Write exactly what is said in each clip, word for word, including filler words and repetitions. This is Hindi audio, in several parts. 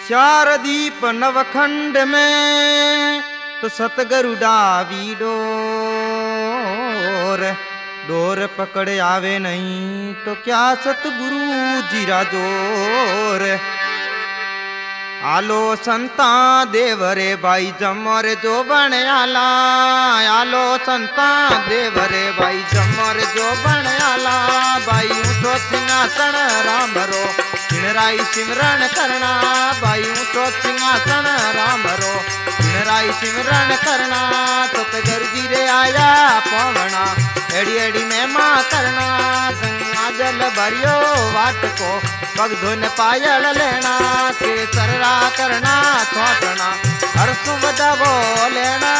चार दीप नवखंड में तो सतगुरु डावी डोर डोर पकड़ आवे नहीं तो क्या सतगुरु जीरा जोर। आलो संता देवरे भाई जमर जो बन आला, आलो संता देवरे भाई जमर जो बन आला। भाई ऊँचो सिंहासन राम रो पिणराई सिमरन करना, भाई ऊँचो सिंहासन राम रो पिणराई सिमरन करना। सतगुरु जी रे आया पवना एड़ी एड़ी में माँ करना। गंगा जल भरियो वाट को पग धुन पायल लेना। केसरा करना छोटना हर सुबह वो लेना।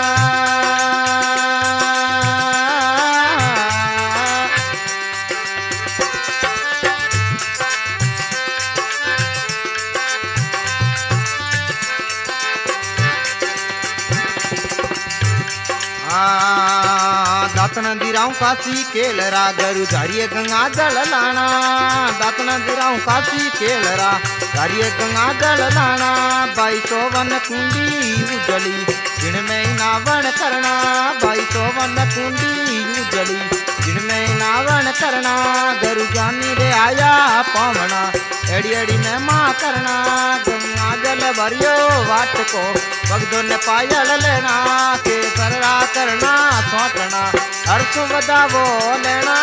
दातन दिराऊ काशी केलरा गरु धारिये गंगा जल लाना। दातन दिराऊ काशी केलरा धारिये गंगा जल लाना। भाई चौवन कुंडी उजली जिनमें नावन करना। भाई चौवन कुंडी उजली जिनमें नावन करना। गरु जानी रे आया पावना एड़ी एड़ी में माँ करना। गंगा जल भरियो वाट को भगदो ने पायल लेना। केसरा करना छोटना हर सुबदा वो लेना।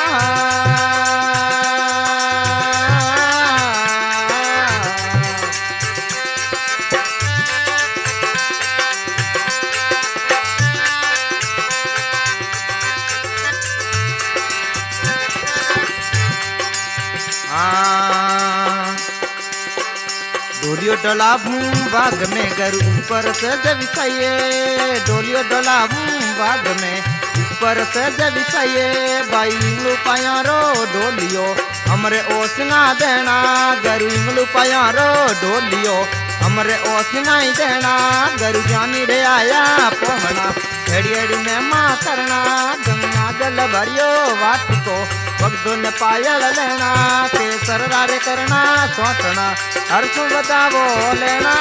डोलियो डोलाबू बाग में गरु ऊपर से जबिसाइए। डोलियो डोलाबू बाग में ऊपर से जबिसाइए। भाई इंगलू पाया रो डोलियो हमरे ओसिंगा देना। गरु इंगलू पाया रो डोलियो हमरे ओसिंगा ही देना। गरु जानी रे आया पवना एड़ी एड़ी में माँ करना। गंगा जल भरियो वाट को भगदो ने पायल लेना। केसरा रे करना छोटना हर सुबदा वो लेना।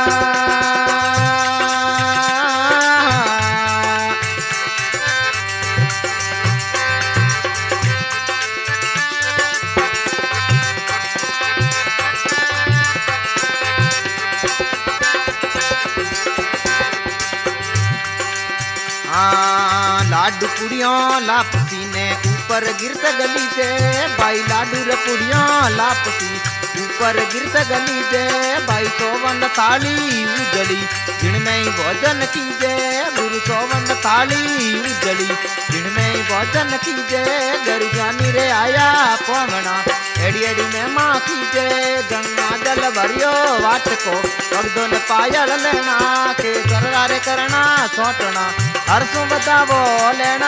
लाडू पुड़ियों लापसी ने ऊपर गिरत गली से। भाई लाडू रे पुड़ियों लापसी ऊपर गिरत गली से। भाई चौवन थाली उजली जिनमें ही भोजन कीजे। गुरु चौवन थाली उजली जिनमें ही भोजन कीजे। गरु जानी रे आया पवना एड़ी एड़ी में माँ कीजे। गंगा जल भरियो वाट को भगदो ने पायल लेना। केसरा रे करना छोटना हर सुबदा वो लेना।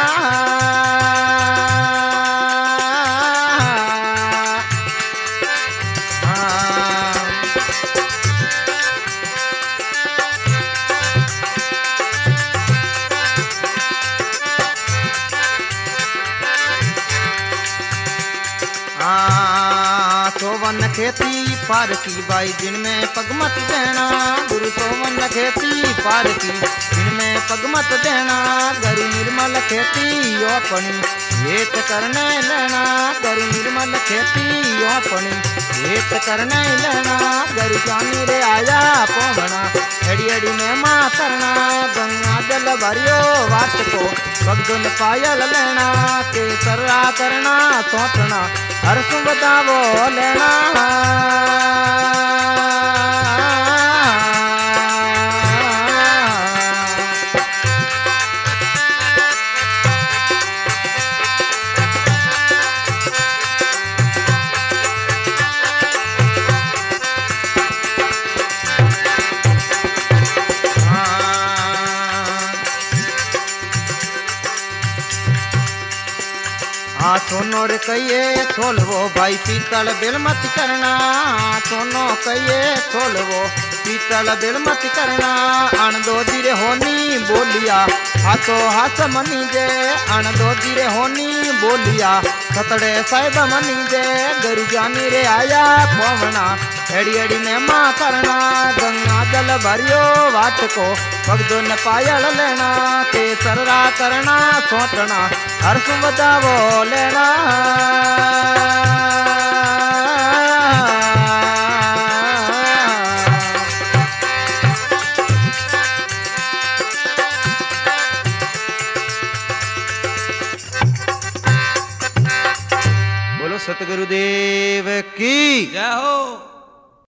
सोवन खेती पार की भाई जिनमें पगमत देना। गुरु सोवन खेती पार की जिनमें पगमत देना। गरु निर्मल खेती अपनी हेत करने लेना। गरु निर्मल खेती अपनी हेत करने लेना। गरु जानी रे आया पवना एड़ी एड़ी में माँ करना। गंगा जल भरियो वाट को भगदो ने पायल लेना। केसरा करना छोटना हर सुबदा वो लेना। सोनो रे कहिए छोलवो भाई पीतल बेल मत करना। सोनो कहिए छोलवो पीतल बेल मत करना। अण दो दिरे होनी बोलिया हाथों हाथ मनी जे। अण दो दिरे होनी बोलिया सतड़े साहिब मनी दे गरी जानी रे आया पवना एड़ी एड़ी में माँ करना गंगा जल भरियो वाट को भगदो ने पायल लेना केसरा करना सोटना हर्ष बजावो लेना सतगुरुदेव की जय हो।